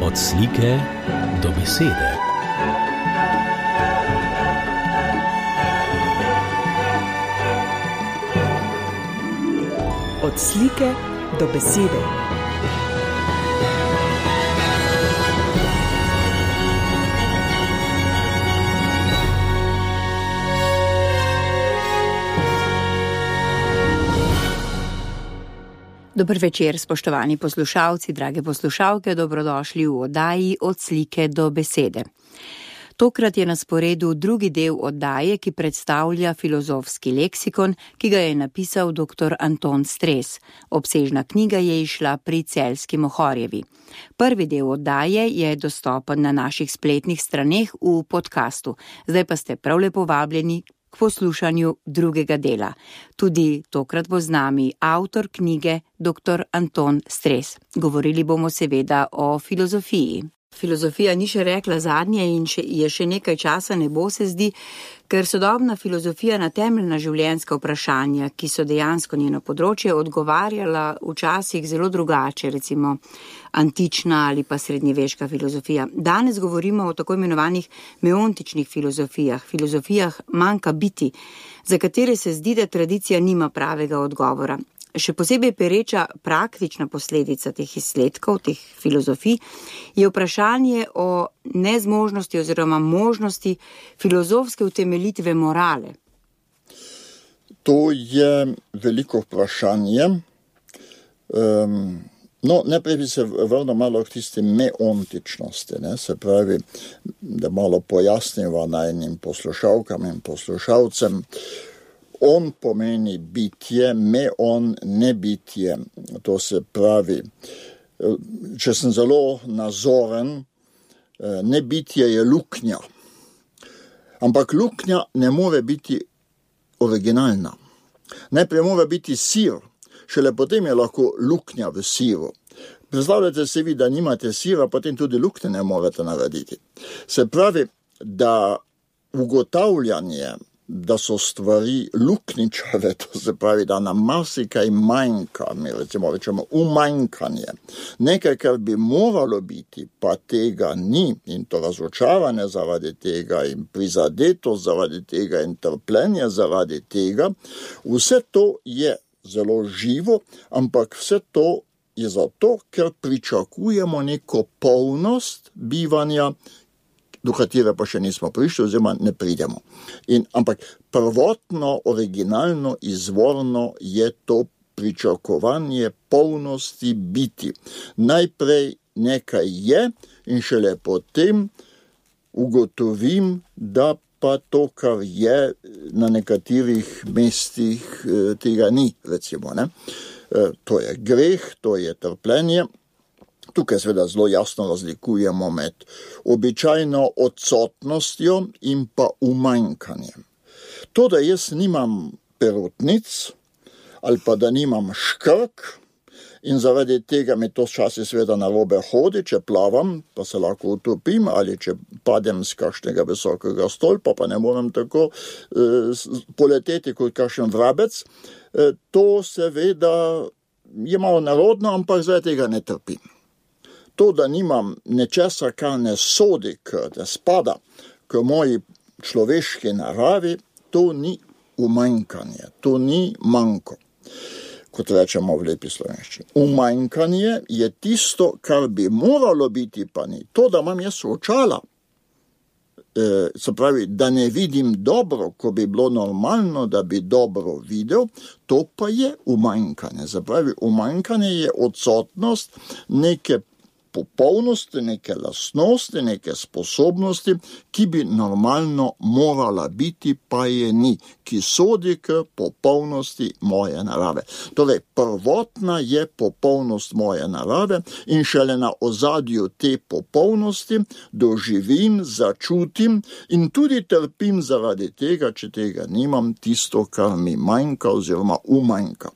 Od slike do besede. Od slike do besede. Dober večer, spoštovani poslušalci, drage poslušalke, dobrodošli v oddaji Od slike do besede. Tokrat je na sporedu drugi del oddaje, ki predstavlja filozofski leksikon, ki ga je napisal dr. Anton Stres. Obsežna knjiga je izšla pri Celjski Mohorjevi. Prvi del oddaje je dostopen na naših spletnih straneh v podkastu. Zdaj pa ste prav lepo vabljeni k poslušanju drugega dela. Tudi tokrat bo z nami avtor knjige dr. Anton Stres. Govorili bomo seveda o filozofiji. Filozofija ni še rekla zadnje in je še nekaj časa ne bo, se zdi, ker sodobna filozofija na temeljna življenjska vprašanja, ki so dejansko njeno področje, odgovarjala včasih zelo drugače, recimo antična ali pa srednjeveška filozofija. Danes govorimo o tako imenovanih meontičnih filozofijah manjka biti, za katere se zdi, da tradicija nima pravega odgovora. Še posebej pereča praktična posledica teh izsledkov, teh filozofij, je vprašanje o nezmožnosti oziroma možnosti filozofske utemeljitve morale. To je veliko vprašanje. Najprej bi se vrnil malo k tisti meontičnosti, se pravi, da malo pojasniva najnim poslušalkam in poslušalcem. On pomeni bitje, meon nebitje. To se pravi, če sem zelo nazoren, nebitje je luknja. Ampak luknja ne more biti originalna. Najprej mora biti sir, šele potem je lahko luknja v siru. Predstavljate se vi, da nimate sira, potem tudi luknje ne morete narediti. Se pravi, da ugotavljanje, da so stvari lukničave, to se pravi, da nam marsikaj manjka, mi recimo rečemo umanjkanje. Nekaj, kar bi moralo biti, pa tega ni, in to razočaranje zaradi tega, in prizadetost zaradi tega, in trpljenje zaradi tega, vse to je zelo živo, ampak vse to je zato, ker pričakujemo neko polnost bivanja, do katere pa še nismo prišli, oziroma ne pridemo. Ampak prvotno, originalno, izvorno je to pričakovanje polnosti biti. Najprej nekaj je in šele potem ugotovim, da pa to, kar je na nekaterih mestih, tega ni, recimo. To je greh, to je trpljenje. Tukaj seveda zelo jasno razlikujemo med običajno odsotnostjo in pa umanjkanjem. To, da jaz nimam perutnic ali pa da nimam škrk in zaradi tega mi to včasih seveda narobe hodi, če plavam, pa se lahko utopim, ali če padem z kakšnega visokega stolpa, pa ne morem tako poleteti kot kakšen vrabec, to seveda je malo narodno, ampak zaradi tega ne trpim. To, da nimam nečesa, kar ne sodi, ne spada k moji človeški naravi, to ni umanjkanje, to ni manko, kot rečemo v lepi slovenščini. Umanjkanje je tisto, kar bi moralo biti, pa ni. To, da imam jaz očala, se pravi, da ne vidim dobro, ko bi bilo normalno, da bi dobro videl, to pa je umanjkanje. Se pravi, umanjkanje je odsotnost neke popolnosti, neke lastnosti, neke sposobnosti, ki bi normalno morala biti, pa je ni, ki sodi k popolnosti moje narave. Torej, prvotna je popolnost moje narave in šele na ozadju te popolnosti doživim, začutim in tudi trpim zaradi tega, če tega nimam, tisto, kar mi manjka oziroma umanjka.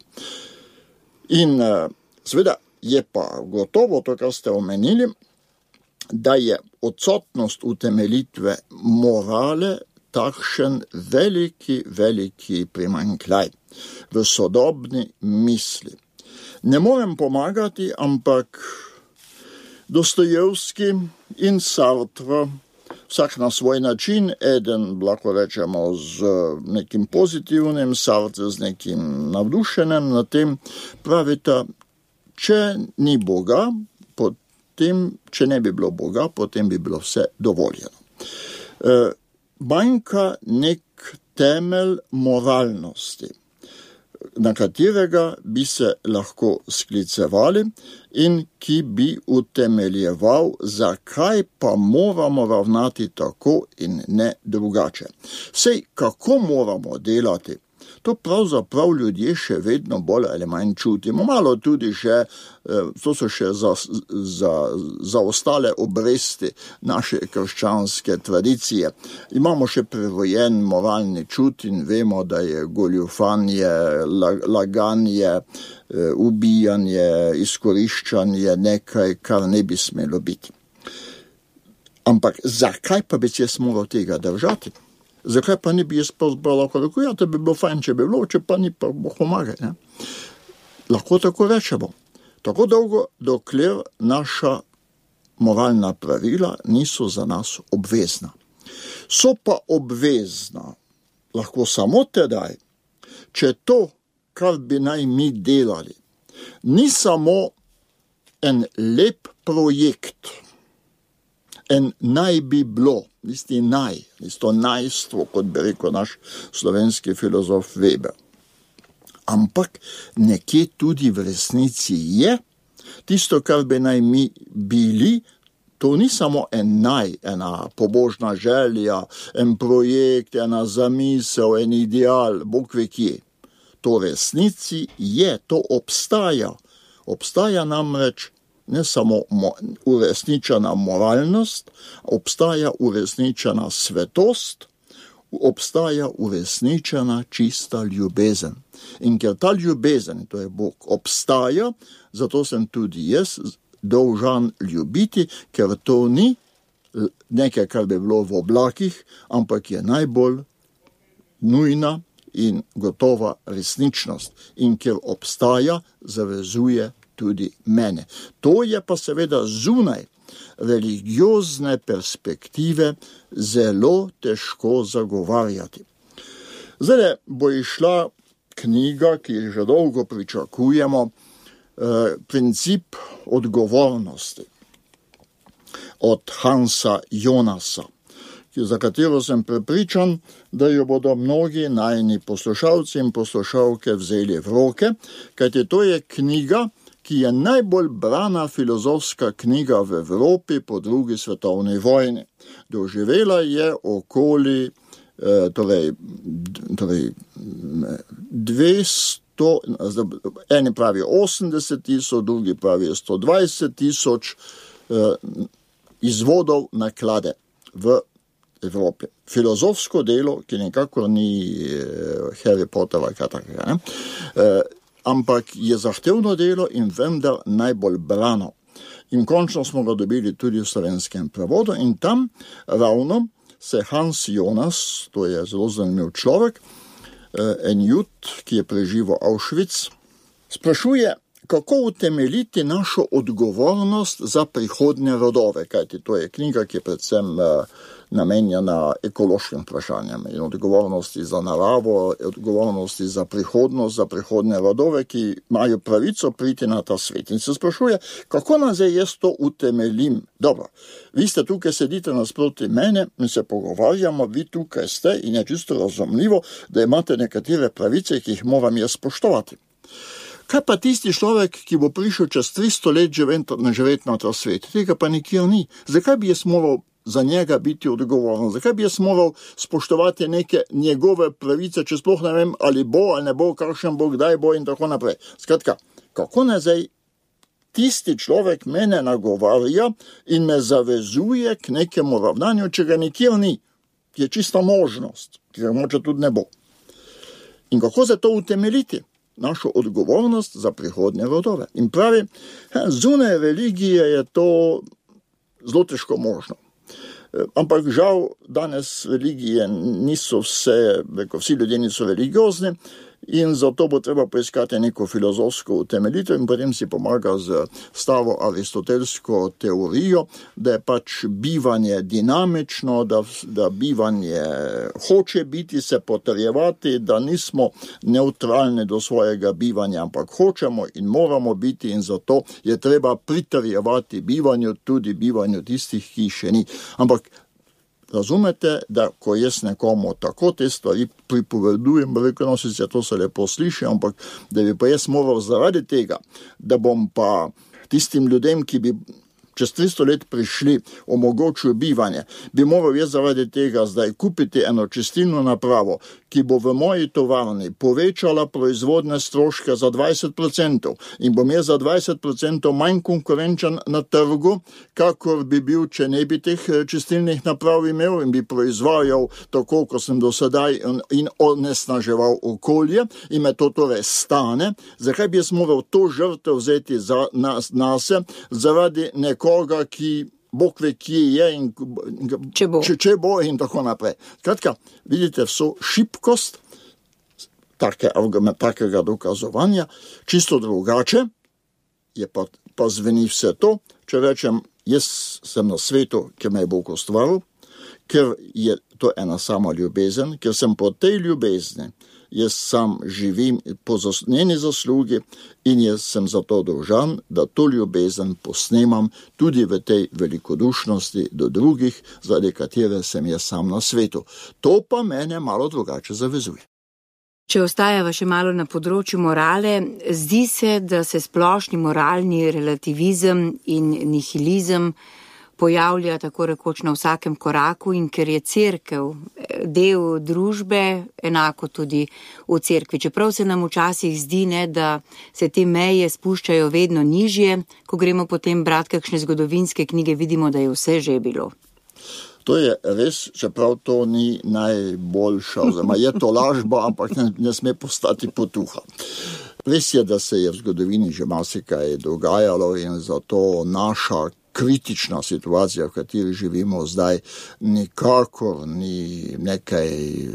In seveda, je pa gotovo to, kar ste omenili, da je odsotnost utemeljitve morale takšen veliki primanjkljaj v sodobni misli. Ne morem pomagati, ampak Dostojevski in Sartre, vsak na svoj način, eden, lahko rečemo, z nekim pozitivnim, Sartre z nekim navdušenim na tem, pravita, če ni Boga, če ne bi bilo Boga, potem bi bilo vse dovoljeno. Manjka nek temelj moralnosti, na katerega bi se lahko sklicevali in ki bi utemeljeval, zakaj pa moramo ravnati tako in ne drugače. Sej, kako moramo delati? To pravzaprav ljudje še vedno bolj ali manj čutimo. Malo tudi še, to so še zaostale obresti naše krščanske tradicije. Imamo še prevojen moralni čut in vemo, da je goljufanje, laganje, ubijanje, izkoriščanje nekaj, kar ne bi smelo biti. Ampak zakaj pa bi se moral tega držati? Zakaj pa ne bi jaz lahko rekel, ja, to bi bilo fajn, če bi bilo, če pa ni, pa Bog pomagaj, ne? Lahko tako rečemo. Tako dolgo, dokler naša moralna pravila niso za nas obvezna. So pa obvezna lahko samo tedaj, če to, kar bi naj mi delali, ni samo en lep projekt, en naj bi bilo, isto najstvo, kot bi rekel naš slovenski filozof Weber. Ampak nekje tudi v resnici je, tisto, kar bi naj mi bili, to ni samo ena pobožna želja, en projekt, ena zamisel, en ideal, Bog ve kje. To v resnici je, to obstaja. Obstaja namreč ne samo uresničena moralnost, obstaja uresničena svetost, obstaja uresničena čista ljubezen. In ker ta ljubezen, to je Bog, obstaja, zato sem tudi jaz dolžan ljubiti, ker to ni nekaj, kar bi bilo v oblakih, ampak je najbolj nujna in gotova resničnost. In ker obstaja, zavezuje tudi mene. To je pa seveda zunaj religiozne perspektive zelo težko zagovarjati. Zdaj bo išla knjiga, ki jo že dolgo pričakujemo, Princip odgovornosti od Hansa Jonasa, za katero sem prepričan, da jo bodo mnogi najini poslušalci in poslušalke vzeli v roke, kajti to je knjiga, ki je najbolj brana filozofska knjiga v Evropi po drugi svetovni vojni. Doživela je okoli 200, eni pravi 80 tisoč, drugi pravi 120 tisoč izvodov naklade v Evropi. Filozofsko delo, ki nekako ni Harry Potter ali kaj takega, ampak je zahtevno delo in vendar najbolj brano. In končno smo ga dobili tudi v slovenskem prevodu in tam ravno se Hans Jonas, to je zelo zanimiv človek, en Jud, ki je preživel Auschwitz, sprašuje, kako utemeljiti našo odgovornost za prihodnje rodove, kajti to je knjiga, ki je predvsem namenjena ekološkim vprašanjem in odgovornosti za naravo, odgovornosti za prihodnost, za prihodnje rodove, ki imajo pravico priti na ta svet. In se sprašuje, kako nazaj jaz to utemeljim? Dobro, vi ste tukaj, sedite nasproti mene in se pogovarjamo, vi tukaj ste in je čisto razumljivo, da imate nekatere pravice, ki jih moram jaz spoštovati. Kaj pa tisti človek, ki bo prišel čez 300 let živeti na ta svet? Tega pa nikjer ni. Zakaj bi jaz moral za njega biti odgovoren? Zakaj bi jaz moral spoštovati neke njegove pravice, če sploh ne vem, ali bo, ali ne bo, kakšen bo, kdaj bo in tako naprej. Skratka, kako nazaj tisti človek mene nagovarja in me zavezuje k nekemu ravnanju, če ga nikjer ni, ki je čista možnost, ki ga moče tudi ne bo. In kako za to utemeljiti? Našo odgovornost za prihodnje rodove. In pravi, zunaj religije je to zelo težko možno. Ampak žal danes religije niso vsi ljudje niso religiozni in zato bo treba poiskati neko filozofsko utemeljitev in potem si pomaga z staro aristotelsko teorijo, da je pač bivanje dinamično, da bivanje hoče biti, se potrjevati, da nismo neutralni do svojega bivanja, ampak hočemo in moramo biti in zato je treba pritrjevati bivanju, tudi bivanju tistih, ki še ni. Ampak razumete, da ko jaz nekomu tako te stvari pripovedujem, rekel, sicer to se lepo sliši, ampak da bi pa jaz moral zaradi tega, da bom pa tistim ljudem, ki bi čez 300 let prišli, omogočil bivanje, bi moral jaz zaradi tega zdaj kupiti eno čistilno napravo, ki bo v moji tovarni povečala proizvodne stroške za 20% in bom jaz za 20% manj konkurenčen na trgu, kakor bi bil, če ne bi teh čistilnih naprav imel in bi proizvajal tako, kot sem do sedaj in onesnaževal okolje in me to torej stane. Zakaj bi jaz moral to žrtev vzeti nase zaradi nekoga, ki Bog ve, kje je in če bo in tako naprej. Skratka, vidite vso šibkost takega dokazovanja, čisto drugače je pa zveni vse to, če rečem, jaz sem na svetu, ker me je Bog ustvaril, ker je to ena sama ljubezen, ker sem po tej ljubezni, jaz sam živim po njeni zaslugi in jaz sem zato dolžan, da to ljubezen posnemam tudi v tej velikodušnosti do drugih, zaradi katere sem jaz sam na svetu. To pa mene malo drugače zavezuje. Če ostajava še malo na področju morale, zdi se, da se splošni moralni relativizem in nihilizem pojavlja tako rekoč na vsakem koraku in ker je cerkev del družbe, enako tudi v cerkvi. Čeprav se nam včasih zdi, da se te meje spuščajo vedno nižje, ko gremo potem brati kakšne zgodovinske knjige, vidimo, da je vse že bilo. To je res, čeprav to ni najboljša, oziroma je to lažba, ampak ne sme postati potuha. Res je, da se je v zgodovini že marsikaj dogajalo in zato naša kritična situacija, v kateri živimo zdaj, nikakor ni nekaj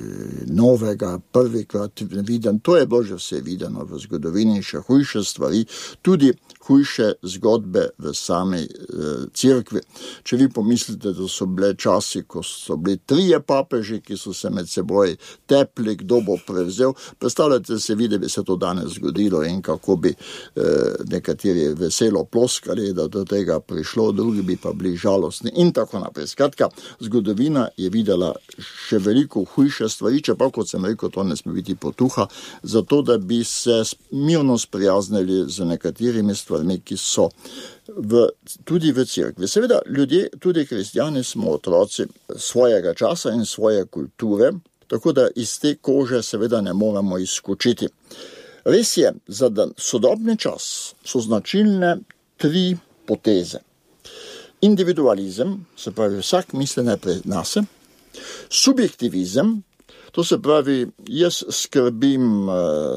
novega, prvikrat viden. To je bilo že vse videno v zgodovini, še hujše stvari, tudi hujše zgodbe v sami cerkvi. Če vi pomislite, da so bile časi, ko so bili 3 papeži, ki so se med seboj tepli, kdo bo prevzel, predstavljate se vi, da bi se to danes zgodilo in kako bi nekateri veselo ploskali, da do tega prišlo, drugi bi pa bili žalostni in tako naprej. Skratka, zgodovina je videla še veliko hujše stvari, čeprav, kot sem rekel, to ne sme biti potuha, zato da bi se mirno sprijaznili z nekaterimi stvarmi, ki so tudi v cerkvi. Seveda, ljudje, tudi kristjani, smo otroci svojega časa in svoje kulture, tako da iz te kože seveda ne moramo izskočiti. Res je, za sodobni čas so značilne 3 poteze. Individualizem, se pravi vsak misli najprej nase, subjektivizem, to se pravi jaz skrbim,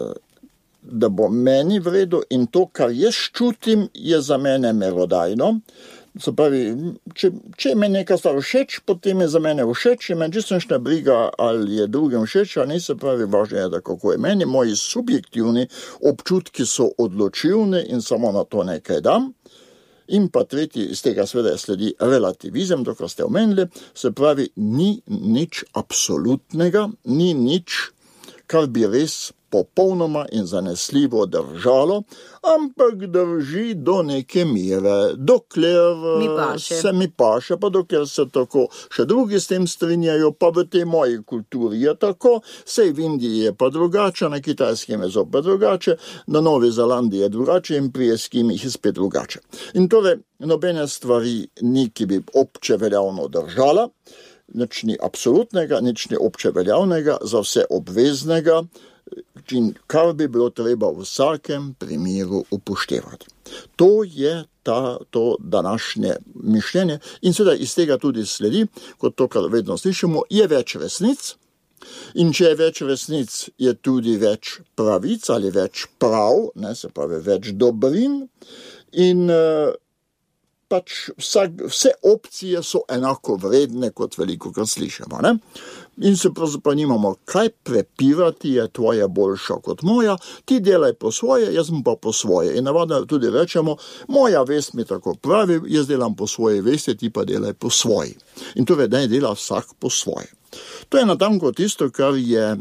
da bo meni v redu in to, kar jaz čutim, je za mene merodajno. Se pravi, če me nekaj stvar všeč, potem je za mene všeč, in me čisto nič ne briga, ali je drugim všeč, ali ne, se pravi, važno je, da kako je meni. Moji subjektivni občutki so odločilni in samo na to nekaj dam. In pa tretji, iz tega seveda sledi relativizem, to, kar ste omenili, se pravi, ni nič absolutnega, ni nič, kar bi res popolnoma in zanesljivo držalo, ampak drži do neke mere, dokler se mi paše, pa dokler se tako še drugi s tem strinjajo, pa v tej moji kulturi je tako, sej v Indiji je pa drugače, na Kitajskem je zopet drugače, na Novi Zelandiji je drugače in pri Eskimih je spet drugače. In torej, nobene stvari ni, ki bi obče veljavno držala, nič ni absolutnega, nič ni obče veljavnega, za vse obveznega, in kar bi bilo treba v vsakem primeru upoštevati. To je to današnje mišljenje in seveda iz tega tudi sledi, kot to, kar vedno slišimo, je več resnic in če je več resnic, je tudi več pravic ali več prav, se pravi več dobrin in pač vse opcije so enako vredne, kot veliko kar slišimo, ne? In se pravzaprav nimamo kaj prepirati, je tvoja boljša kot moja, ti delaj po svoje, jaz pa po svoje. In navadno tudi rečemo, moja vest mi tako pravi, jaz delam po svoje vesti, ti pa delaj po svoji. In torej, da je dela vsak po svoje. To je natanko tisto, kar je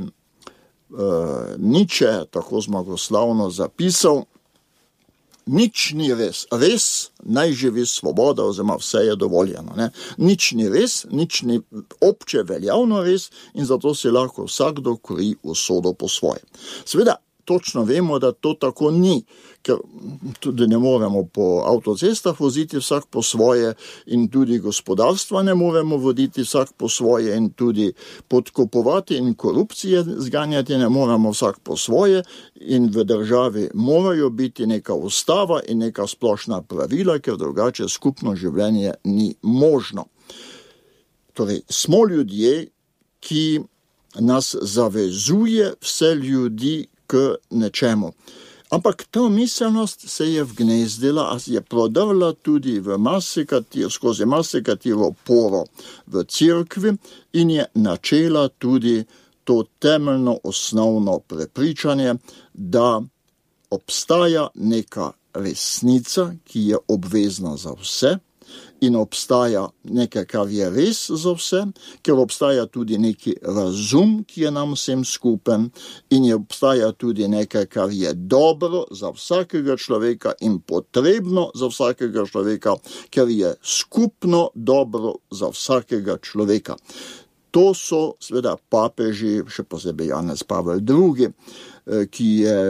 Nietzsche tako zmagoslavno zapisal, nič ni res. Res naj živi svoboda, oziroma vse je dovoljeno. Ne? Nič ni res, nič ni obče veljavno res in zato si lahko vsakdo kroji usodo po svoje. Seveda, točno vemo, da to tako ni, ker tudi ne moremo po avtocestah voziti vsak po svoje in tudi gospodarstva ne moremo voditi vsak po svoje in tudi podkupovati in korupcije zganjati ne moremo vsak po svoje in v državi morajo biti neka ustava in neka splošna pravila, ker drugače skupno življenje ni možno. Torej, smo ljudje, ki nas zavezuje vse ljudi k nečemu. Ampak ta miselnost se je vgnezdila, je prodrla tudi skozi marsikatero poro v cerkvi in je načela tudi to temeljno osnovno prepričanje, da obstaja neka resnica, ki je obvezna za vse, in obstaja nekaj, kar je res za vse, ker obstaja tudi neki razum, ki je nam vsem skupen, in obstaja tudi nekaj, kar je dobro za vsakega človeka in potrebno za vsakega človeka, ker je skupno dobro za vsakega človeka. To so seveda papeži, še posebej Janez Pavel II, ki je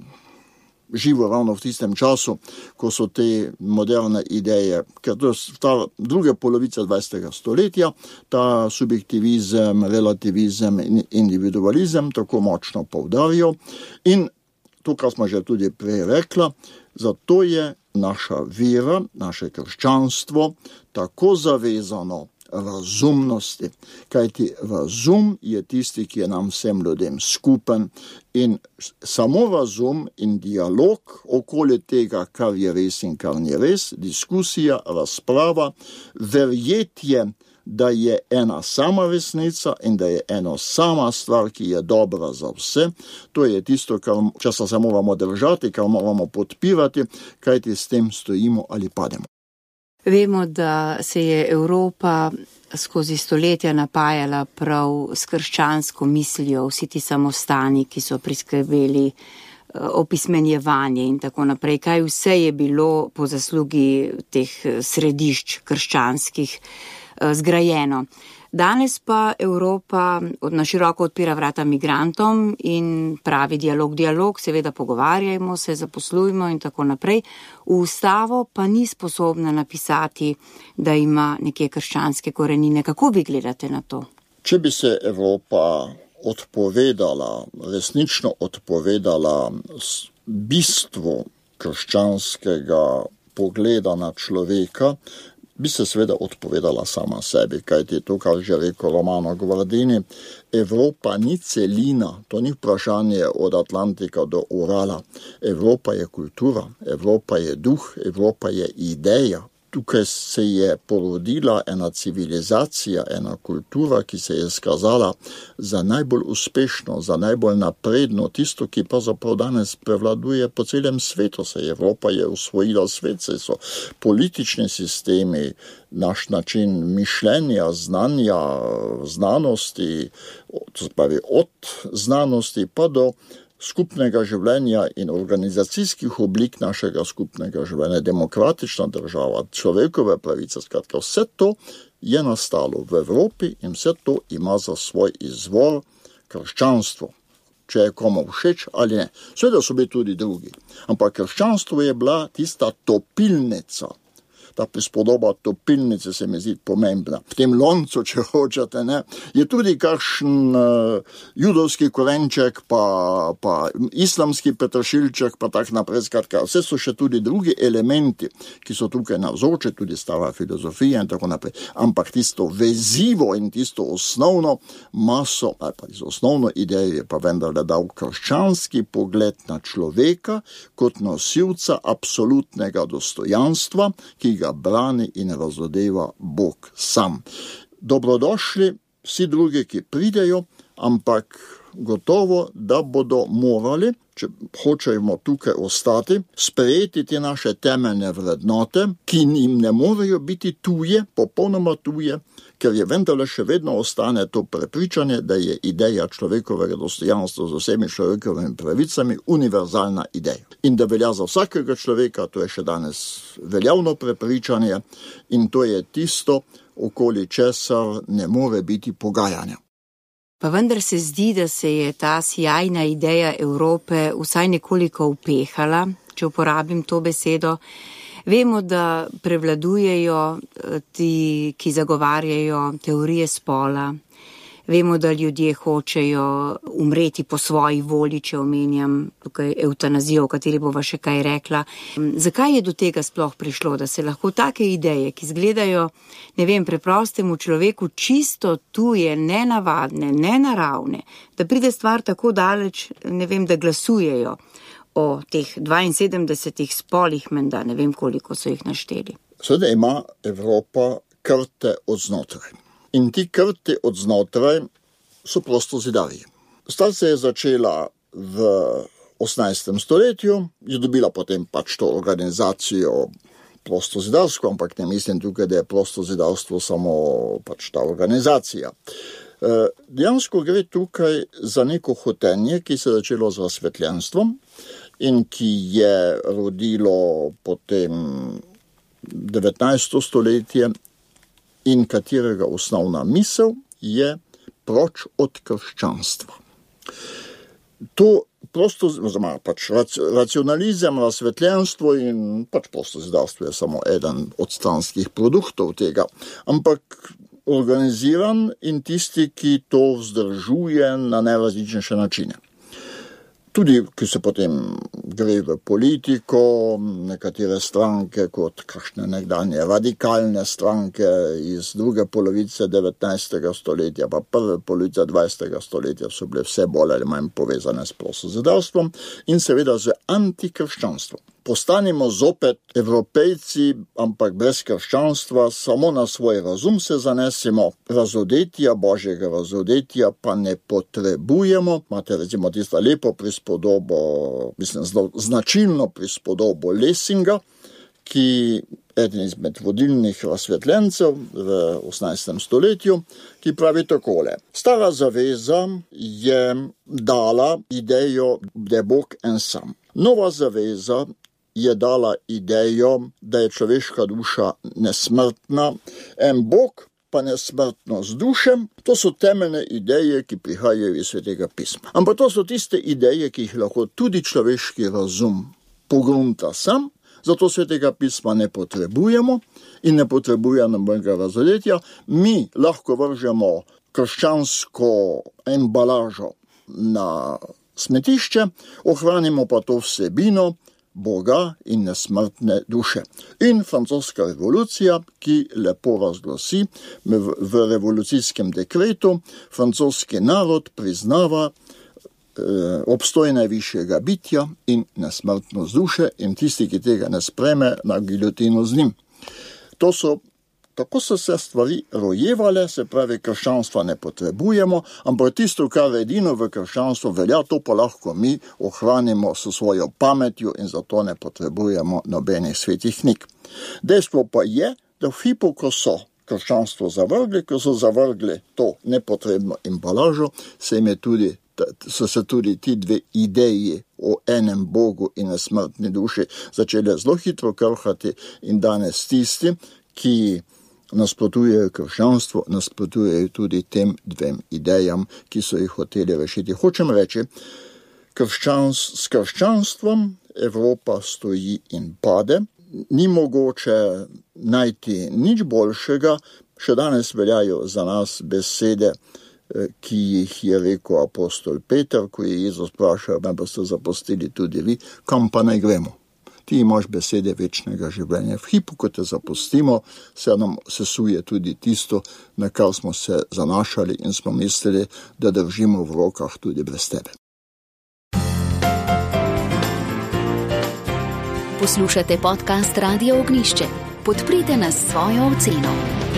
živo ravno v tistem času, ko so te moderne ideje, ker to je ta druga polovica 20. stoletja, ta subjektivizem, relativizem in individualizem tako močno poudarjajo. In to, kar smo že tudi prej rekla, zato je naša vera, naše krščanstvo tako zavezano razumnosti, kajti razum je tisti, ki je nam vsem ljudem skupen in samo razum in dialog okoli tega, kar je res in kar ni res, diskusija, razprava, verjetje, da je ena sama resnica in da je ena sama stvar, ki je dobra za vse, to je tisto, česa se moramo držati, kar moramo podpirati, kajti s tem stojimo ali pademo. Vemo, da se je Evropa skozi stoletja napajala prav s krščansko mislijo, vsi ti samostani, ki so priskrbeli opismenjevanje in tako naprej. Kaj vse je bilo po zaslugi teh središč krščanskih zgrajeno. Danes pa Evropa na široko odpira vrata migrantom in pravi dialog, seveda pogovarjajmo se, zaposlujmo in tako naprej. V ustavo pa ni sposobna napisati, da ima neke krščanske korenine. Kako vi gledate na to? Če bi se Evropa resnično odpovedala bistvu krščanskega pogleda na človeka, bi se seveda odpovedala sama sebi, kajti to, kar že rekel Romano Guardini, Evropa ni celina, to ni vprašanje od Atlantika do Urala. Evropa je kultura, Evropa je duh, Evropa je ideja. Tukaj se je porodila ena civilizacija, ena kultura, ki se je skazala za najbolj uspešno, za najbolj napredno, tisto, ki pa zapravo danes prevladuje po celem svetu. Evropa je usvojila svet, so politični sistemi, naš način mišljenja, znanja, znanosti, to se pravi od znanosti pa do skupnega življenja in organizacijskih oblik našega skupnega življenja, demokratična država, človekove pravice, skratka, vse to je nastalo v Evropi in vse to ima za svoj izvor krščanstvo, če je komu všeč ali ne. Seveda so bili tudi drugi, ampak krščanstvo je bila tista topilnica. Ta prispodoba topilnice se mi zdi pomembna. V tem loncu, če hočete, ne, je tudi kakšen judovski korenček, pa islamski petršilček, pa tak naprej, skratka. Vse so še tudi drugi elementi, ki so tukaj navzoči, tudi stara filozofija in tako naprej. Ampak tisto vezivo in tisto osnovno maso, ali pa tisto osnovno idejo je pa vendarle dal krščanski pogled na človeka kot nosilca absolutnega dostojanstva, ki ga ga brani in razodeva Bog sam. Dobrodošli vsi drugi, ki pridejo, ampak gotovo, da bodo morali, če hočemo tukaj ostati, sprejeti te naše temeljne vrednote, ki jim ne morejo biti tuje, popolnoma tuje, ker je vendarle še vedno ostane to prepričanje, da je ideja človekovega dostojanstva z vsemi človekovimi pravicami univerzalna ideja. In da velja za vsakega človeka, to je še danes veljavno prepričanje in to je tisto, okoli česar ne more biti pogajanja. Pa vendar se zdi, da se je ta sjajna ideja Evrope vsaj nekoliko upehala, če uporabim to besedo. Vemo, da prevladujejo ti, ki zagovarjajo teorije spola. Vemo, da ljudje hočejo umreti po svoji volji, če omenjam tukaj evtanazijo, o kateri bova še kaj rekla. Zakaj je do tega sploh prišlo, da se lahko take ideje, ki izgledajo, ne vem, preprostemu človeku čisto tuje, nenavadne, nenaravne, da pride stvar tako daleč, ne vem, da glasujejo o teh 72 spolih, menda, ne vem, koliko so jih našteli. Seveda ima Evropa krte od znotraj. In ti krti od znotraj so prostozidarji. Stvar se je začela v 18. stoletju, je dobila potem pač to organizacijo prostozidarsko, ampak ne mislim tukaj, da je prostozidarstvo samo pač ta organizacija. Dejansko gre tukaj za neko hotenje, ki se je začelo z razsvetljenstvom in ki je rodilo potem 19. stoletje in katerega osnovna misel je proč od krščanstva. To racionalizem, razsvetljenstvo in pač prostozidarstvo je samo eden od stranskih produktov tega, ampak organiziran in tisti, ki to vzdržuje na najrazličnejše načine. Tudi, ki se potem gre v politiko, nekatere stranke kot kakšne nekdanje radikalne stranke iz druge polovice 19. stoletja, pa prve polovice 20. stoletja so bile vse bolj ali manj povezane s prostozidarstvom in seveda z antikrščanstvom. Postanimo zopet Evropejci, ampak brez krščanstva, samo na svoj razum se zanesimo, razodetja, božjega razodetja pa ne potrebujemo. Imate recimo tisto lepo prispodobo, značilno prispodobo Lessinga, ki eden izmed vodilnih razsvetljencev v 18. stoletju, ki pravi takole. Stara zaveza je dala idejo, da je Bog en sam. Nova zaveza je dala idejo, da je človeška duša nesmrtna, en Bog pa nesmrtno z dušem. To so temeljne ideje, ki prihajajo iz Svetega pisma. Ampak to so tiste ideje, ki jih lahko tudi človeški razum pogrunta sam, zato Svetega pisma ne potrebujemo in ne potrebujemo nobenega razodetja. Mi lahko vržemo krščansko embalažo na smetišče, ohranimo pa to vsebino Boga in nesmrtne duše. In francoska revolucija, ki lepo razglasi v revolucijskem dekretu, francoski narod priznava obstoj najvišjega bitja in nesmrtnost duše in tisti, ki tega ne spreme, na giljotino z njim. Tako so se stvari rojevale, se pravi, krščanstva ne potrebujemo, ampak tisto, kar edino v krščanstvu velja, to pa lahko mi ohranimo s svojo pametjo in zato ne potrebujemo nobenih svetih knjig. Dejstvo pa je, da v hipu, ko so krščanstvo zavrgli, ko so zavrgli to nepotrebno embalažo, so se tudi ti dve ideji o enem Bogu in nesmrtni duši začele zelo hitro krhati in danes tisti, ki nasprotujejo krščanstvu, nasprotujejo tudi tem dvem idejam, ki so jih hoteli rešiti. Hočem reči, s krščanstvom Evropa stoji in pade, ni mogoče najti nič boljšega, še danes veljajo za nas besede, ki jih je rekel apostol Peter, ko je Jezus vprašal, me boste zapustili tudi vi, kam pa naj gremo? Ti imaš besede večnega življenja. V hipu, ko te zapustimo, se nam sesuje tudi tisto, na kar smo se zanašali in smo mislili, da držimo v rokah tudi brez tebe. Poslušate podcast Radio Ognjišče. podprite nas s svojo oceno.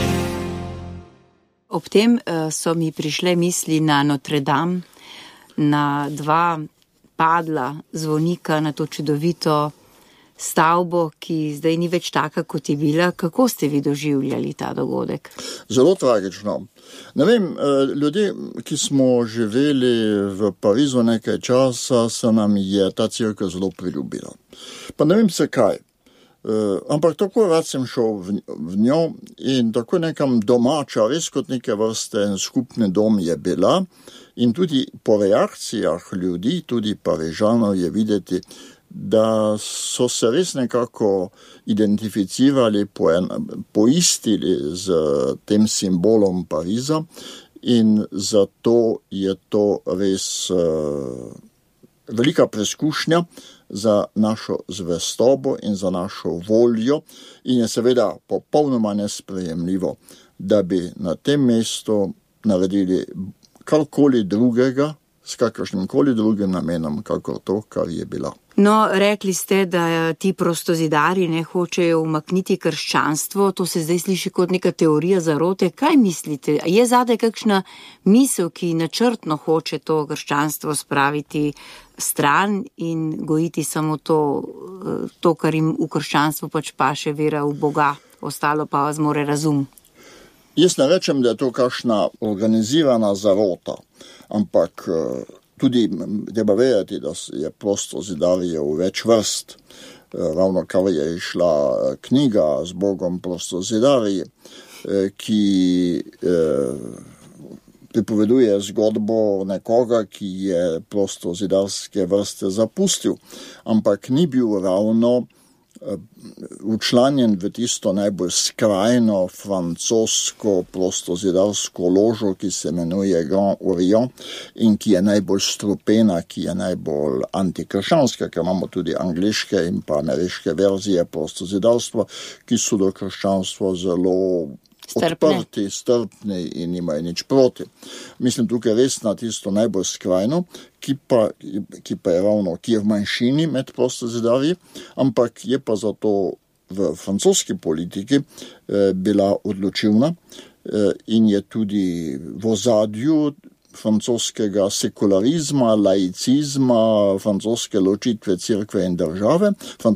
Ob tem so mi prišle misli na Notre Dame, na 2 padla zvonika, na to čudovito stavbo, ki zdaj ni več taka, kot je bila. Kako ste vi doživljali ta dogodek? Zelo tragično. Ne vem, ljudje, ki smo živeli v Parizu nekaj časa, se nam je ta cerkev zelo priljubila. Pa ne vem se kaj. Ampak tako rad sem šel v njo in tako nekam domača, res kot neke vrste skupni dom je bila. In tudi po reakcijah ljudi, tudi Parižanov je videti, da so se res nekako identificirali, poistili z tem simbolom Pariza in zato je to res velika preskušnja za našo zvestobo in za našo voljo in je seveda popolnoma nesprejemljivo, da bi na tem mestu naredili karkoli drugega, s kakršnimkoli drugim namenom, kako to, kar je bila. No, rekli ste, da ti prostozidari ne hočejo umakniti krščanstvo, to se zdaj sliši kot neka teorija zarote. Kaj mislite? Je zadaj kakšna misel, ki načrtno hoče to krščanstvo spraviti stran in gojiti samo to, kar jim v krščanstvu pač paše, vera v Boga, ostalo pa zmore razum? Jaz ne rečem, da je to kakšna organizirana zarota, ampak tudi treba vedeti, da je prostozidarje v več vrst. Ravno kar je išla knjiga z Bogom prostozidarji, ki pripoveduje zgodbo nekoga, ki je prostozidarske vrste zapustil, ampak ni bil ravno učlanjen v tisto najbolj skrajno francosko prostozidarsko ložo, ki se imenuje Grand Orient in ki je najbolj strupena, ki je najbolj antikrščanska, ker imamo tudi angliške in pa ameriške verzije prostozidarstva, ki so do krščanstva zelo odprti, strpni in nimajo nič proti. Mislim tukaj res na tisto najbolj skrajno, ki pa je ravno, ki je v manjšini med prostozidarji, ampak je pa zato v francoski politiki bila odločilna in je tudi v ozadju francoskega sekularizma, laicizma, francoske ločitve cerkve in države,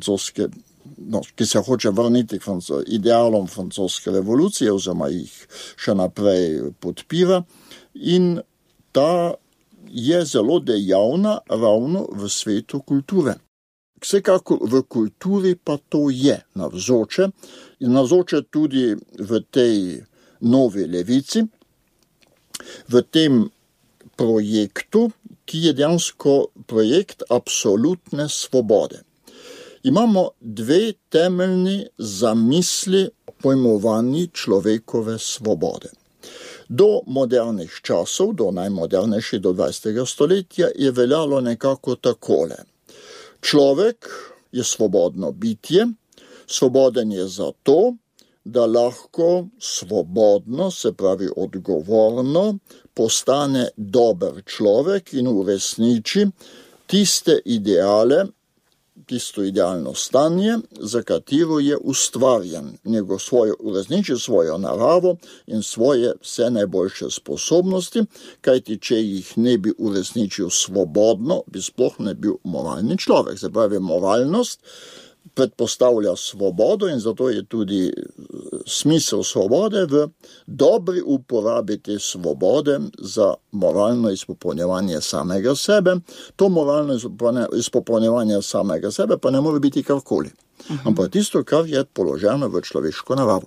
ki se hoče vrniti k idealom francoske revolucije, oziroma jih še naprej podpira. In ta je zelo dejavna ravno v svetu kulture. Vsekakor v kulturi pa to je navzoče in navzoče tudi v tej novi levici, v tem projektu, ki je dejansko projekt absolutne svobode. Imamo 2 temeljni zamisli pojmovanji človekove svobode. Do modernih časov, do najmodernejših, do 20. stoletja je veljalo nekako takole. Človek je svobodno bitje, svoboden je zato, da lahko svobodno, se pravi odgovorno, postane dober človek in uresniči tiste ideale, tisto idealno stanje, za katero je ustvarjen, uresniči svojo naravo in svoje vse najboljše sposobnosti, kajti če jih ne bi uresničil svobodno, bi sploh ne bil moralni človek. Se pravi, moralnost predpostavlja svobodo in zato je tudi smisel svobode v dobri uporabi te svobode za moralno izpopolnjevanje samega sebe. To moralno izpopolnjevanje samega sebe pa ne more biti karkoli. Ampak tisto, kar je položeno v človeško naravo.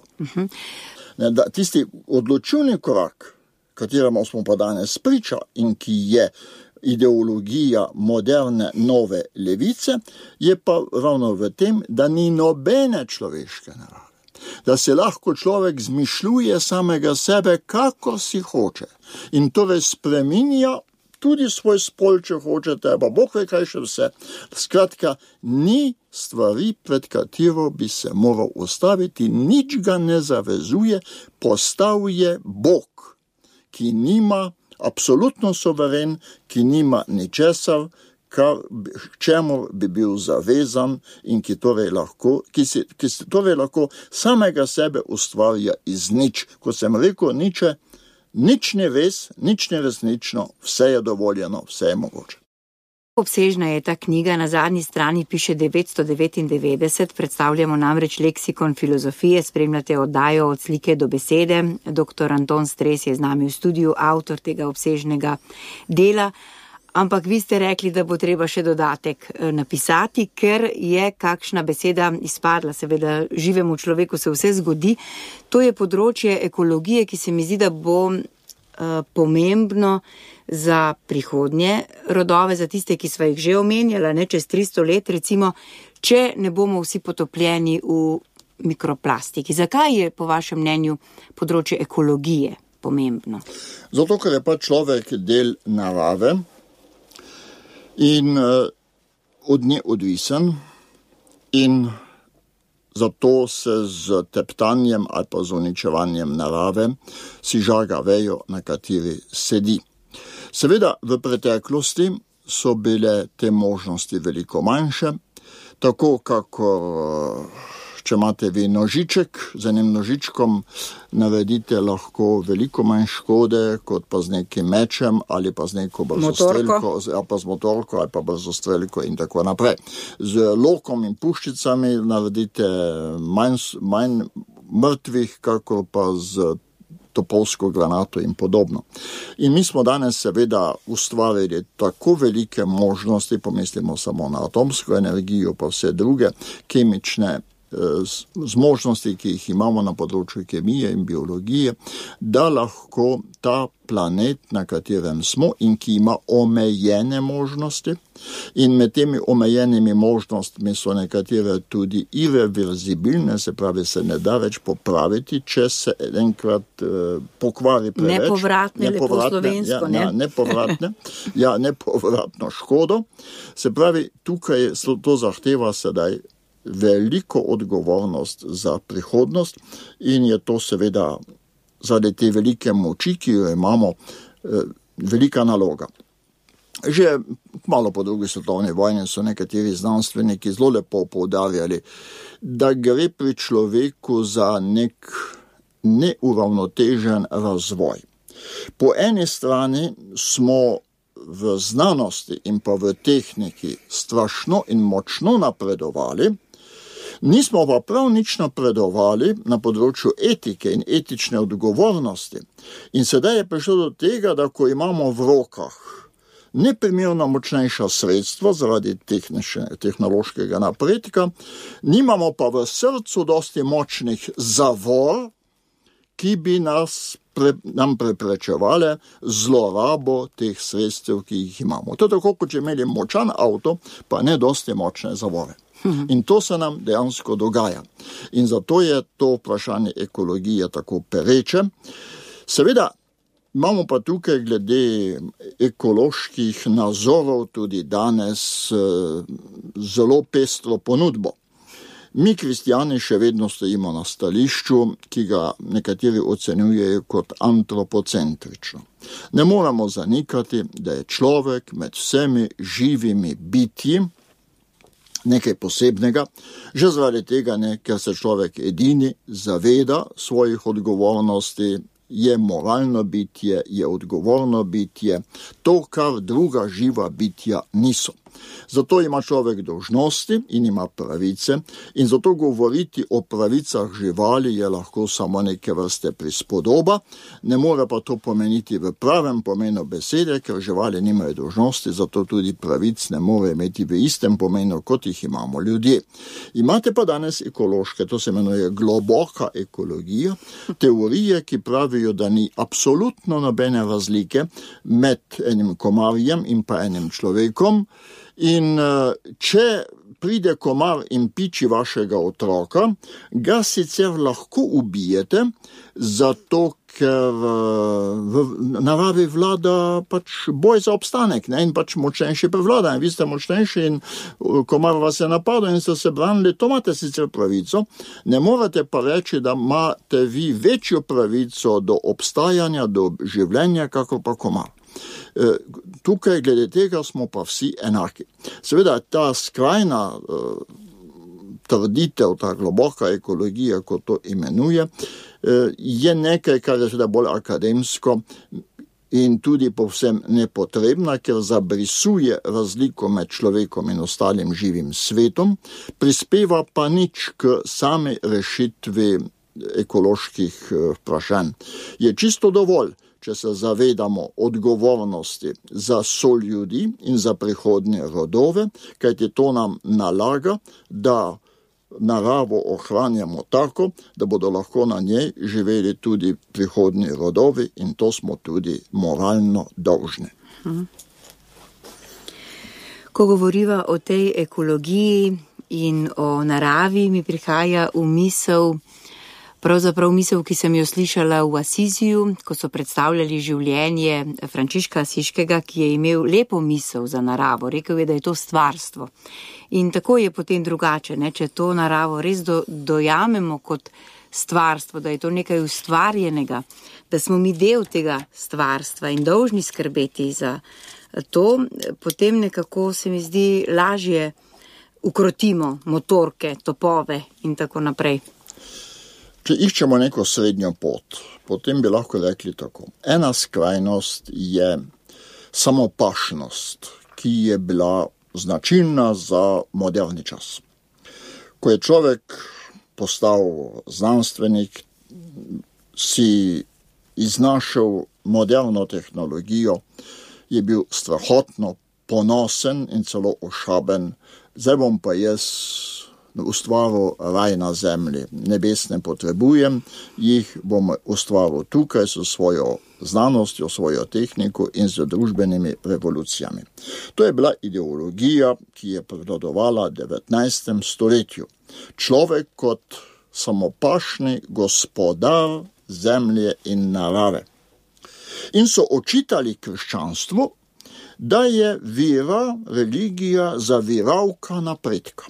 Tisti odločilni korak, kateremu smo pa danes priča in ki je ideologija moderne nove levice, je pa ravno v tem, da ni nobene človeške narave. Da se lahko človek zmišljuje samega sebe, kako si hoče. In torej spreminja tudi svoj spol, če hočete, pa Bog ve kaj še vse. Skratka, ni stvari, pred katero bi se moral ustaviti, nič ga ne zavezuje, postal je Bog, ki nima absolutno suveren, ki nima ničesar, čemu bi bil zavezan in ki torej lahko samega sebe ustvarja iz nič. Kot sem rekel, nič ni res, nič ni resnično, vse je dovoljeno, vse je mogoče. Obsežna je ta knjiga, na zadnji strani piše 999, predstavljamo namreč leksikon filozofije, spremljate oddajo Od slike do besede. Dr. Anton Stres je z nami v studiu, avtor tega obsežnega dela. Ampak vi ste rekli, da bo treba še dodatek napisati, ker je kakšna beseda izpadla. Seveda, živemu človeku se vse zgodi. To je področje ekologije, ki se mi zdi, da bo pomembno za prihodnje rodove, za tiste, ki sva jih že omenjala, ne, čez 300 let, recimo, če ne bomo vsi potopljeni v mikroplastiki. Zakaj je po vašem mnenju področje ekologije pomembno? Zato, ker je pa človek del narave in od nje odvisen in zato se z teptanjem ali pa z uničevanjem narave si žaga vejo, na kateri sedi. Seveda, v preteklosti so bile te možnosti veliko manjše, tako kakor če imate vi nožiček, z enim nožičkom naredite lahko veliko manj škode, kot pa z nekim mečem ali pa z neko brzostrelko, ali pa z motorko ali pa brzostrelko in tako naprej. Z lokom in puščicami naredite manj mrtvih, kakor pa z topolsko granato in podobno. In mi smo danes seveda ustvarili tako velike možnosti, pomislimo samo na atomsko energijo, pa vse druge kemične zmožnosti, ki jih imamo na področju kemije in biologije, da lahko ta planet, na katerem smo in ki ima omejene možnosti, in med temi omejenimi možnostmi so nekatere tudi irreverzibilne, se pravi, se ne da več popraviti, če se enkrat pokvari preveč. Nepovratne, lepo slovensko, ne? Nepovratno škodo. Se pravi, tukaj to zahteva sedaj veliko odgovornost za prihodnost in je to seveda zaradi te velike moči, ki jo imamo, velika naloga. Že malo po drugi svetovni vojni so nekateri znanstveniki zelo lepo poudarjali, da gre pri človeku za nek neuravnotežen razvoj. Po eni strani smo v znanosti in pa v tehniki strašno in močno napredovali, nismo pa prav nič napredovali na področju etike in etične odgovornosti. In sedaj je prišlo do tega, da ko imamo v rokah neprimerno močnejša sredstva zaradi tehnološkega napredka, nimamo pa v srcu dosti močnih zavor, ki bi nam preprečevali zlorabo teh sredstev, ki jih imamo. To je tako, kot če imeli močan avto, pa ne dosti močne zavore. In to se nam dejansko dogaja. In zato je to vprašanje ekologije tako pereče. Seveda, imamo pa tukaj glede ekoloških nazorov tudi danes zelo pestro ponudbo. Mi, kristjani, še vedno stojimo na stališču, ki ga nekateri ocenjujejo kot antropocentrično. Ne moramo zanikati, da je človek med vsemi živimi bitji nekaj posebnega, že zaradi tega, ker se človek edini zaveda svojih odgovornosti, je moralno bitje, je odgovorno bitje, to, kar druga živa bitja niso. Zato ima človek dolžnosti in ima pravice in zato govoriti o pravicah živali je lahko samo neke vrste prispodoba, ne more pa to pomeniti v pravem pomenu besede, ker živali nimajo dolžnosti, zato tudi pravic ne more imeti v istem pomenu, kot jih imamo ljudje. Imate pa danes ekološke, to se imenuje globoka ekologija, teorije, ki pravijo, da ni absolutno nobene razlike med enim komarjem in pa enim človekom. In če pride komar in piči vašega otroka, ga sicer lahko ubijete, zato ker v naravi vlada pač boj za obstanek, ne? In pač močnejši prevlada. In vi ste močnejši in komar vas je napadel in ste se branili, to imate sicer pravico. Ne morete pa reči, da imate vi večjo pravico do obstajanja, do življenja, kako pa komar. Tukaj glede tega smo pa vsi enaki. Seveda ta skrajna trditev, ta globoka ekologija, kot to imenuje, je nekaj, kar je seveda bolj akademsko in tudi povsem nepotrebna, ker zabrisuje razliko med človekom in ostalim živim svetom, prispeva pa nič k sami rešitvi ekoloških vprašanj. Je čisto dovolj, če se zavedamo odgovornosti za soljudi in za prihodnje rodove, kajti to nam nalaga, da naravo ohranjamo tako, da bodo lahko na njej živeli tudi prihodnji rodovi in to smo tudi moralno dolžni. Ko govoriva o tej ekologiji in o naravi, mi prihaja v misel, pravzaprav misel, ki sem jo slišala v Asiziju, ko so predstavljali življenje Frančiška Asiškega, ki je imel lepo misel za naravo. Rekel je, da je to stvarstvo. In tako je potem drugače, ne? Če to naravo res dojamemo kot stvarstvo, da je to nekaj ustvarjenega, da smo mi del tega stvarstva in dolžni skrbeti za to, potem nekako se mi zdi lažje ukrotimo motorke, topove in tako naprej. Če iščemo neko srednjo pot, potem bi lahko rekli tako. Ena skrajnost je samopašnost, ki je bila značilna za moderni čas. Ko je človek postal znanstvenik, si iznašel moderno tehnologijo, je bil strahotno ponosen in celo ošaben. Zdaj bom pa jaz ustvaril raj na zemlji. Nebes ne potrebujem, jih bom ustvaril tukaj s svojo znanostjo, svojo tehniko in z družbenimi revolucijami. To je bila ideologija, ki je prevladovala v 19. stoletju. Človek kot samopašni gospodar zemlje in narave. In so očitali krščanstvu, da je vera, religija zaviralka napredka.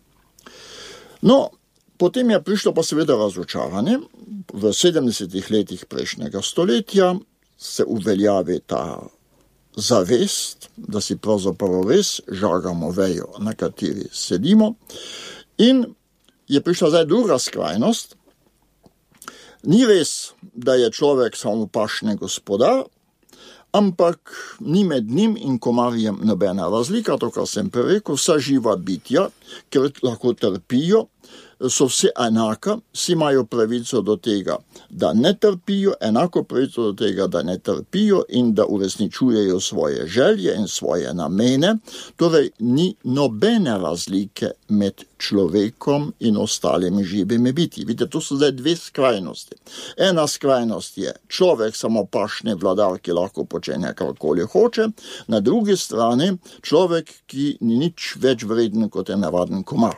No, potem je prišlo pa seveda razočaranje. V 70. letih prejšnjega stoletja se uveljavi ta zavest, da si pravzaprav res žagamo vejo, na kateri sedimo. In je prišla zdaj druga skrajnost. Ni res, da je človek samopašni gospodar, ampak ni med njim in komarjem nobena razlika, to, kar sem prerekel, vsa živa bitja, ker lahko trpijo, so vse enaka, vsi imajo pravico do tega, da ne trpijo, enako pravico do tega, da ne trpijo in da uresničujejo svoje želje in svoje namene, torej ni nobene razlike med človekom in ostalimi živimi bitji. Vidite, to so zdaj dve skrajnosti. Ena skrajnost je človek samopašni vladar, ki lahko počne karkoli hoče, na drugi strani človek, ki ni nič več vreden kot je navaden komar.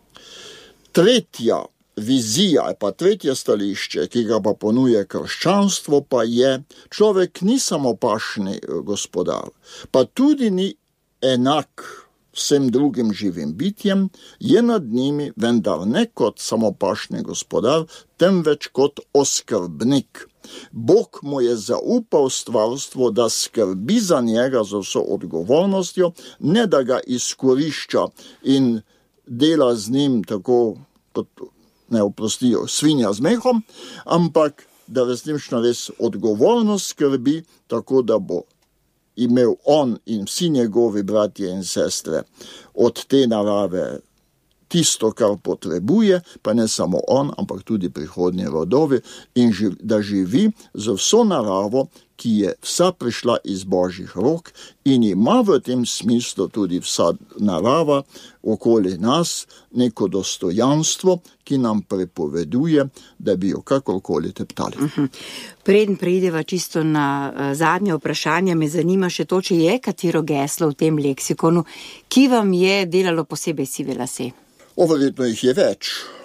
Tretja vizija, pa tretje stališče, ki ga pa ponuje krščanstvo, pa je, človek ni samopašni gospodar, pa tudi ni enak vsem drugim živim bitjem, je nad njimi, vendar ne kot samopašni gospodar, temveč kot oskrbnik. Bog mu je zaupal stvarstvo, da skrbi za njega z vso odgovornostjo, ne da ga izkorišča in dela z njim tako, kot ne oprostijo, svinja z mehom, ampak da resnično res odgovornost skrbi, tako da bo imel on in vsi njegovi bratje in sestre od te narave tisto, kar potrebuje, pa ne samo on, ampak tudi prihodnji rodovi in da živi z vso naravo, ki je vsa prišla iz Božjih rok in ima v tem smislu tudi vsa narava okoli nas neko dostojanstvo, ki nam prepoveduje, da bi jo kakorkoli teptali. Preden preideva čisto na zadnje vprašanje, me zanima še to, če je katero geslo v tem leksikonu, ki vam je delalo posebej sive lase. Verjetno jih je več.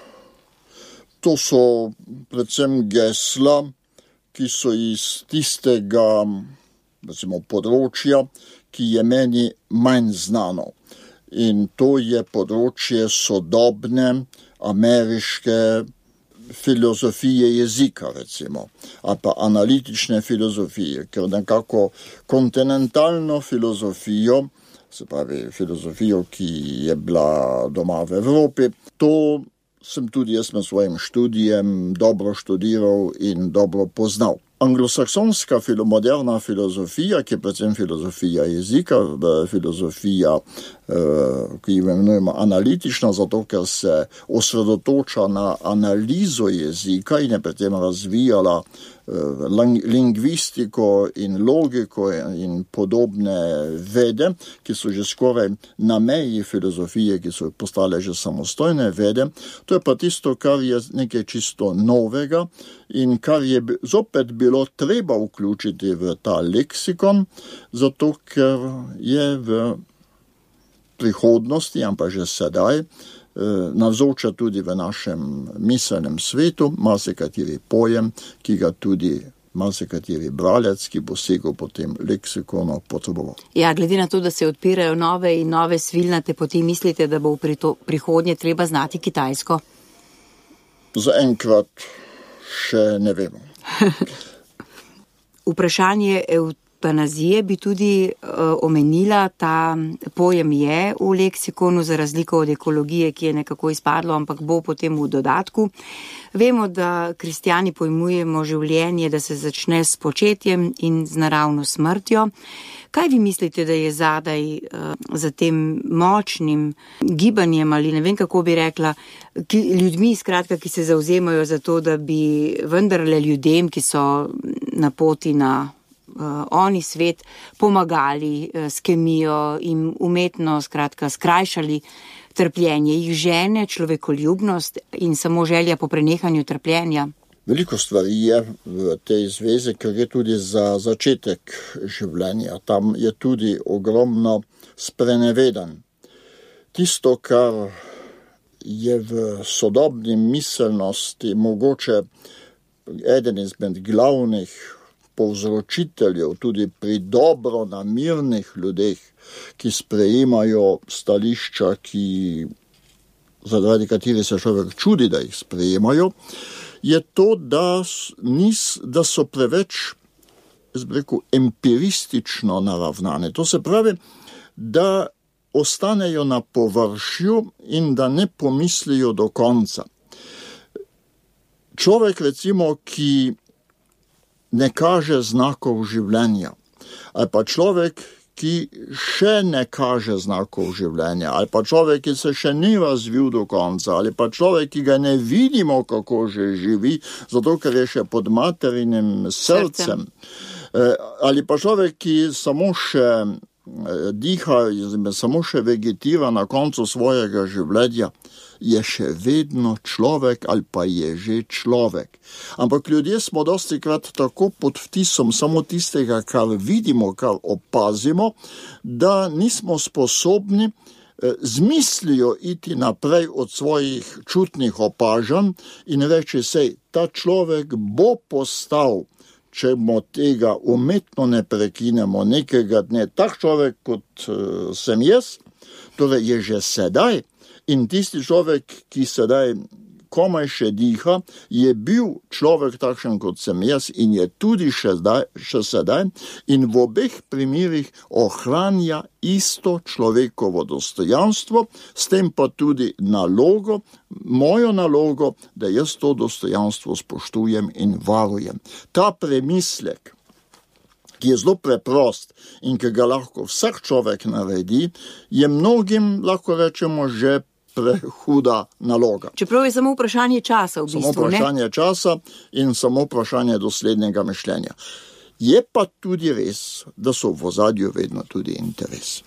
To so predvsem gesla, ki so iz tistega, recimo, področja, ki je meni manj znano. In to je področje sodobne, ameriške, filozofije jezika, recimo, ali pa analitične filozofije, ker nekako kontinentalno filozofijo, se pravi filozofijo, ki je bila doma v Evropi, to sem tudi jaz med svojim študijem dobro študiral in dobro poznal. Anglosaksonska moderna filozofija, ki je predvsem filozofija jezika, filozofija, ki jo imenujemo analitična, zato ker se osredotoča na analizo jezika in je predvsem razvijala lingvistiko in logiko in podobne vede, ki so že skoraj na meji filozofije, ki so postale že samostojne vede. To je pa tisto, kar je nekaj čisto novega in kar je zopet bilo treba vključiti v ta leksikon, zato ker je v prihodnosti, ampak že sedaj, navzoča tudi v našem miselnem svetu, marsikateri pojem, ki ga tudi marsikateri bralec, ki bo segel po tem leksikonu, potreboval. Ja, glede na to, da se odpirajo nove in nove svilnate poti, mislite, da bo v prihodnje treba znati kitajsko? Zaenkrat še ne vemo. Vprašanje eutanazije bi tudi omenila, ta pojem je v leksikonu za razliko od ekologije, ki je nekako izpadlo, ampak bo potem v dodatku. Vemo, da kristjani pojmujemo življenje, da se začne s početjem in z naravno smrtjo. Kaj vi mislite, da je zadaj za tem močnim gibanjem ali ne vem, kako bi rekla, ljudmi, skratka, ki se zavzemajo za to, da bi vendarle ljudem, ki so na poti na oni svet, pomagali s kemijo in umetno, skratka, skrajšali trpljenje, jih žene človekoljubnost in samo želja po prenehanju trpljenja? Veliko stvari je v tej zvezi, ker je tudi za začetek življenja. Tam je tudi ogromno sprenevedanj. Tisto, kar je v sodobni miselnosti mogoče eden izmed glavnih povzročiteljev tudi pri dobro namirnih ljudeh, ki sprejemajo stališča, zaradi katerih se človek čudi, da jih sprejemajo, je to, da so preveč, jaz bi rekel, empiristično naravnane. To se pravi, da ostanejo na površju in da ne pomislijo do konca. Človek, recimo, ki ne kaže znakov življenja, ali pa človek, ki še ne kaže znakov življenja, ali pa človek, ki se še ni razvil do konca, ali pa človek, ki ga ne vidimo, kako že živi, zato ker je še pod materinim srcem, ali pa človek, ki samo še diha, samo še vegetira na koncu svojega življenja, je še vedno človek ali pa je že človek. Ampak ljudje smo dostikrat tako pod vtisom samo tistega, kar vidimo, kar opazimo, da nismo sposobni z mislijo iti naprej od svojih čutnih opažanj in reči, sej, ta človek bo postal, če mu tega umetno ne prekinemo nekega dne, tak človek, kot sem jaz, torej je že sedaj. In tisti človek, ki sedaj komaj še diha, je bil človek takšen, kot sem jaz in je tudi še sedaj in v obeh primerih ohranja isto človekovo dostojanstvo, s tem pa tudi nalogo, mojo nalogo, da jaz to dostojanstvo spoštujem in varujem. Ta premislek, ki je zelo preprost in ki ga lahko vsak človek naredi, je mnogim, lahko rečemo, že prehuda naloga. Čeprav je samo vprašanje časa v bistvu, ne? Samo vprašanje časa in samo vprašanje doslednega mišljenja. Je pa tudi res, da so v ozadju vedno tudi interes.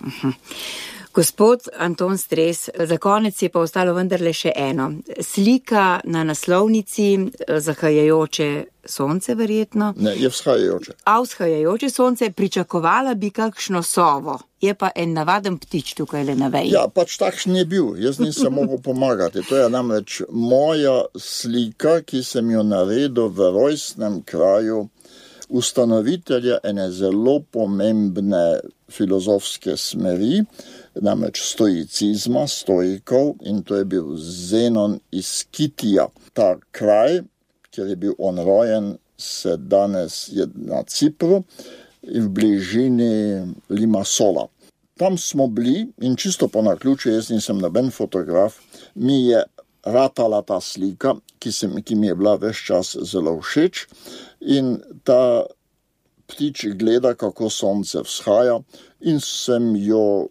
Gospod Anton Stres, za konec je pa ostalo vendarle še eno. Slika na naslovnici, zahajajoče sonce verjetno. Ne, je vzhajajoče. Vzhajajoče sonce, pričakovala bi kakšno sovo. Je pa en navaden ptič tukaj le na veji. Ja, pač takšen je bil. Jaz nisem mogel pomagati. To je namreč moja slika, ki sem jo naredil v rojstnem kraju ustanovitelja ene zelo pomembne filozofske smeri, namreč stoicizma, stoikov, in to je bil Zenon iz Kitija. Ta kraj, kjer je bil on rojen, se danes je na Cipru in v bližini Limassola. Tam smo bili in čisto po naključju, jaz nisem noben fotograf, mi je ratala ta slika, ki mi je bila ves čas zelo všeč, in ta ptič gleda, kako sonce vzhaja, in sem jo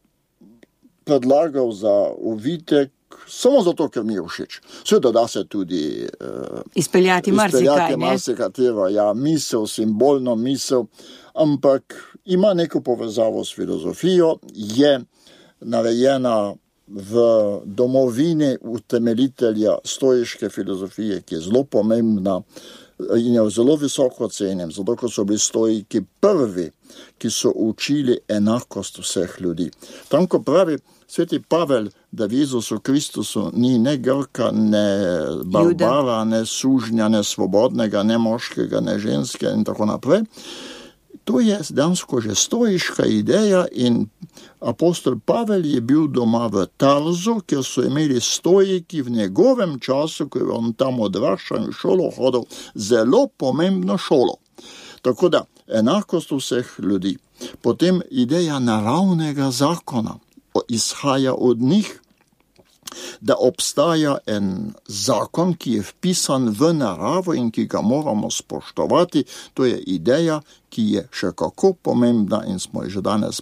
predlagal za uvitek, samo zato, ker mi je všeč. Seveda da se tudi izpeljati marsikatero, misel, simbolno misel, ampak ima neko povezavo s filozofijo, je narejena v domovini utemeljitelja stoiške filozofije, ki je zelo pomembna in jo zelo visoko cenim, zato ko so bili stoiki prvi, ki so učili enakost vseh ljudi. Tam, ko pravi sveti Pavel, da v Jezusu Kristusu ni ne Grka, ne Barbara, ne sužnja, ne svobodnega, ne moškega, ne ženske in tako naprej, to je dansko že stoiška ideja, in apostol Pavel je bil doma v Tarzu, kjer so imeli stoiki v njegovem času, ko je on tam odraščal in šolo hodil, zelo pomembno šolo. Tako da enakost vseh ljudi. Potem ideja naravnega zakona izhaja od njih, da obstaja en zakon, ki je vpisan v naravo in ki ga moramo spoštovati. To je ideja, ki je še kako pomembna in smo že danes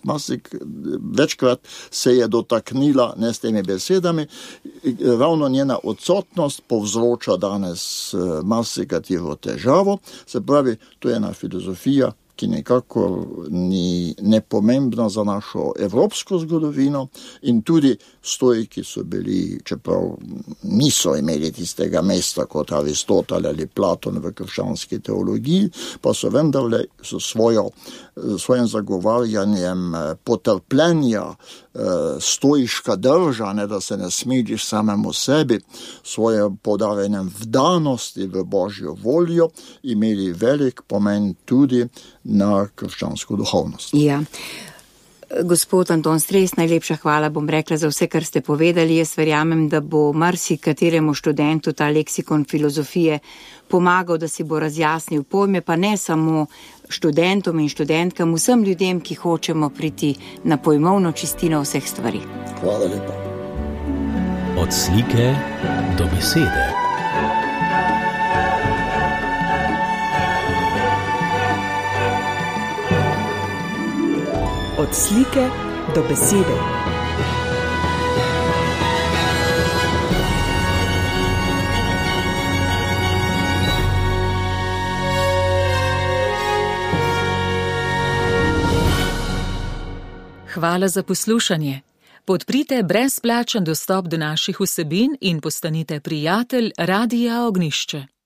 večkrat se je dotaknila, ne s temi besedami, ravno njena odsotnost povzroča danes marsikatero težavo. Se pravi, to je ena filozofija, ki nekako ni nepomembna za našo evropsko zgodovino, in tudi stoiki so bili, čeprav niso imeli tistega mesta kot Aristotel ali Platon v krščanski teologiji, pa so vendarle s svojim zagovarjanjem potrpljenja, stoiška drža, da se ne smiliš samemu sebi, svojim podarjenjem vdanosti v Božjo voljo, imeli velik pomen tudi na krščansko duhovnost. Ja. Gospod Anton Stres, najlepša hvala, bom rekla, za vse, kar ste povedali. Jaz verjamem, da bo marsikateremu študentu ta leksikon filozofije pomagal, da si bo razjasnil pojme, pa ne samo študentom in študentkam, vsem ljudem, ki hočemo priti na pojmovno čistino vseh stvari. Hvala lepa. Od slike do besede. Od slike do besede. Hvala za poslušanje. Podprite brezplačen dostop do naših vsebin in postanite prijatelj Radia Ognjišče.